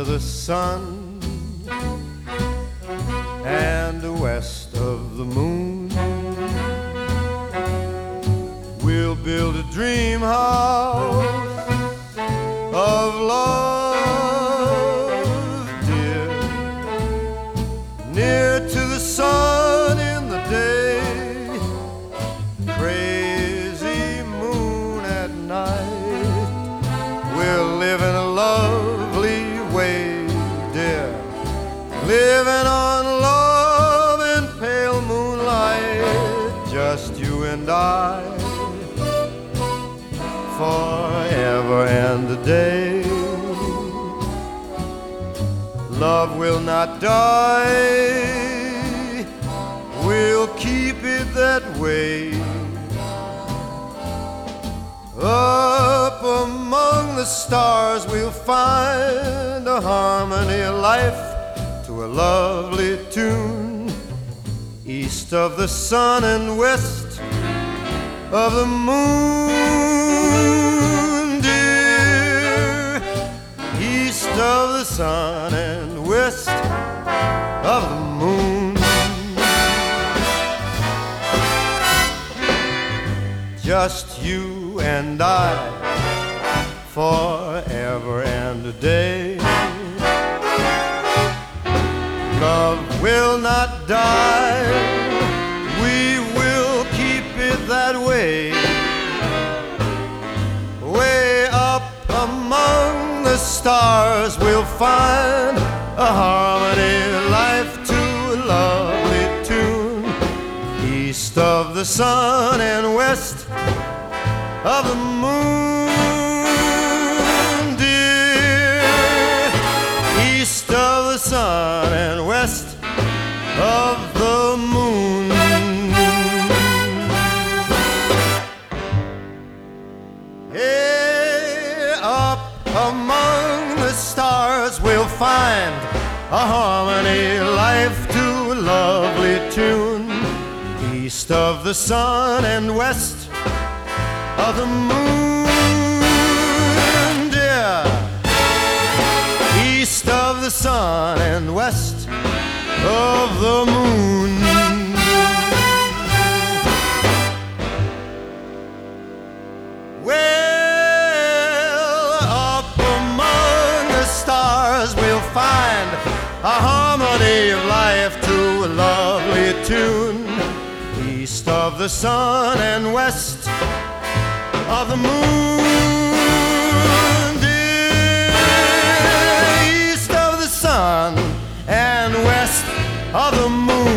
of the sun and west of the moon. We'll build a dream house of love, dear, near to the sun in the day, crazy moon at night. We'll live in a lovely way, dear, living on love in pale moonlight, just you and I, forever and a day. Love will not die, we'll keep it that way. Up among the stars we'll find a harmony of life to a lovely tune. East of the sun and west of the moon, dear. East of the sun and west of the moon. Just you and I, forever and a day. Love will not die, we will keep it that way. Way up among the stars we'll find a harmony, life to a lovely tune. East of the sun and west of the moon, dear. East of the sun and west of the moon. Hey, up among the stars we'll find a harmony, life to a lovely tune. East of the sun and west of the moon, dear. East of the sun and west of the moon. Well, up among the stars we'll find a harmony of life to a lovely tune. East of the sun and west of the moon, dear. East of the sun and west of the moon.